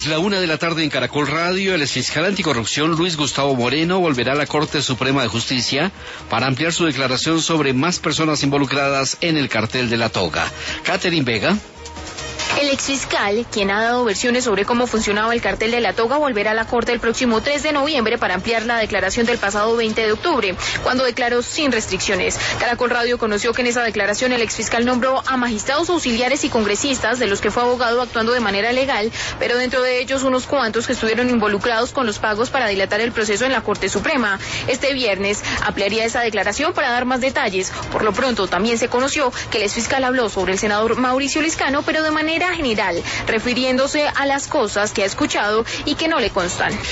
La 1:00 p.m. en Caracol Radio, el exfiscal anticorrupción Luis Gustavo Moreno volverá a la Corte Suprema de Justicia para ampliar su declaración sobre más personas involucradas en el cartel de la toga. Catherine Vega. El exfiscal, quien ha dado versiones sobre cómo funcionaba el cartel de la toga, volverá a la Corte el próximo 3 de noviembre para ampliar la declaración del pasado 20 de octubre, cuando declaró sin restricciones. Caracol Radio conoció que en esa declaración el exfiscal nombró a magistrados auxiliares y congresistas, de los que fue abogado actuando de manera legal, pero dentro de ellos unos cuantos que estuvieron involucrados con los pagos para dilatar el proceso en la Corte Suprema. Este viernes ampliaría esa declaración para dar más detalles. Por lo pronto, también se conoció que el exfiscal habló sobre el senador Mauricio Liscano, pero de manera general, refiriéndose a las cosas que ha escuchado y que no le constan.